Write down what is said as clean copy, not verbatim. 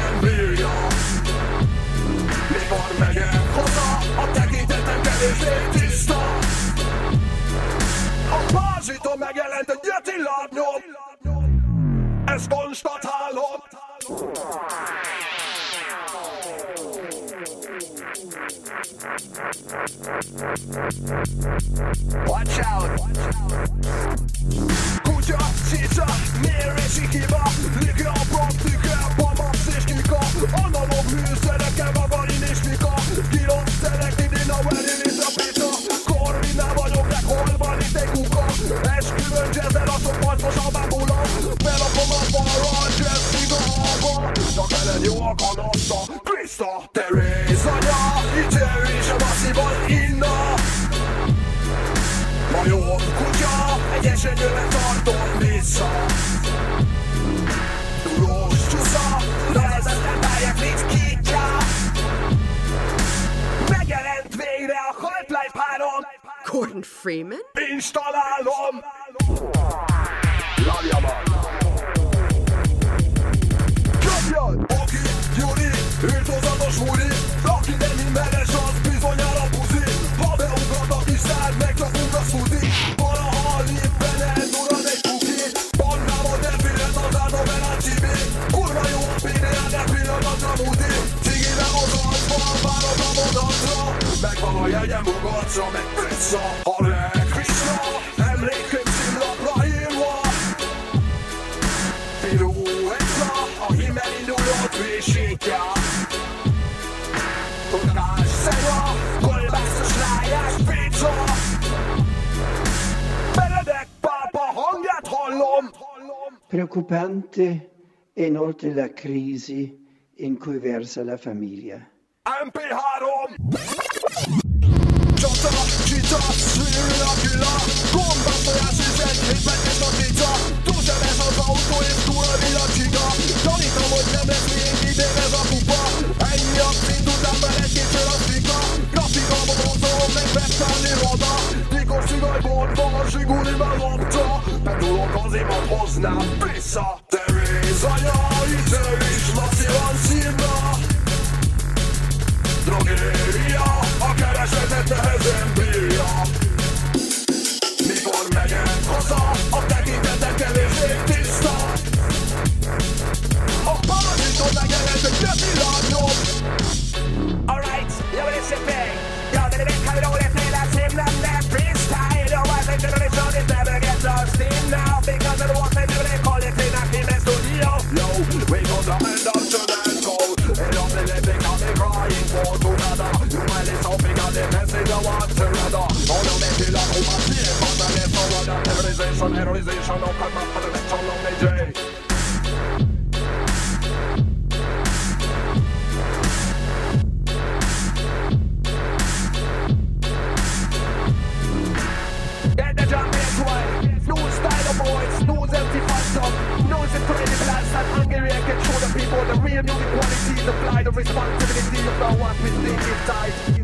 ezen bírja. Mikor megyek haza, a tekintetem kevésbé tiszta. A pázsiton megjelent egy gyöti lábnyom, ezt konstatálom. Watch out! Kutya, cica, mérési hiba, likja, praktika, pamax és kika, analóg hűszerekkel magalin és mika, kilom szelektív, din a wedding is a pizza, Corvinál vagyok, meg holban itt egy kuka, esküvőn jazzel, azok marcos a bábula, belakom a balra, jazzik a halba, csak veled jó a kanassa, Krista, Teréz anya, ítélő és a masszívan inna. Majom kutya, egy esernyőben tartom vissza. Túlós csúsza, nehezetlen bárják ritkítja. Megjelent végre a Half-Life 3. Gordon Freeman? Installálom. Lábjában. Kapjad, aki Gyuri, írtózatos húri, aki nem immeres, az bizonyára buzi. Ha beugrat a kis szád, megcsapunk a szuti. Valaha a lippen eldurad egy kuki. Bannában defilhet az árnóben a csibi. Kurva jó a PDA, de pillanatra muti. Cigivel odaltva, várod a modatra. Megvan a jegyem ugatszra, meg vissza. Hare Krishna, emlékkönyv címlapra írva. Piruetta, a himmel indulott visítja. Tudás szega, kolbászos rájás pizza. Benedek pápa hangját hallom. Preoccupante è inoltre la crisi in cui versa la famiglia. MP3! Csata, csita, szűrül a killa, gombászolás és egy hétmetes a tica. Túlzsemes az autó és túlövi a csiga. Gyanítom, hogy nem lesz még idén ez a kupa. Ennyi a szint után belegyépsel a szika. Grafikában hozom meg vesztelni roda. Tikos szigajból van a zsiguliban lopta. Bedulok az imat hoznám vissza. Teréz anya, ítő is masszívan szívna. Drogéria, a keresetet nehezen bírja. Mikor megyek haza, a tekintetem kevésbé tiszta. A parazsiton megjelent egy gyöti lábnyom. Alright, yo listen big. Yo, the big coming over the play that's him, not that freestyle. Yo, I think generation is never get lost in now. Because of the water, they call it in a female studio. Yo, we go to end up to that goal. And on the living, I'll be crying for another. You might listen because the message I want to rather. All the men feel like my fear, but the left over the terrorization, of come up for the next long day. Get the jump in way. No style of boys, no empty phantom. No security plans that hungry and control the people. The real music quality, the fly, the responsibility of the one with the tight.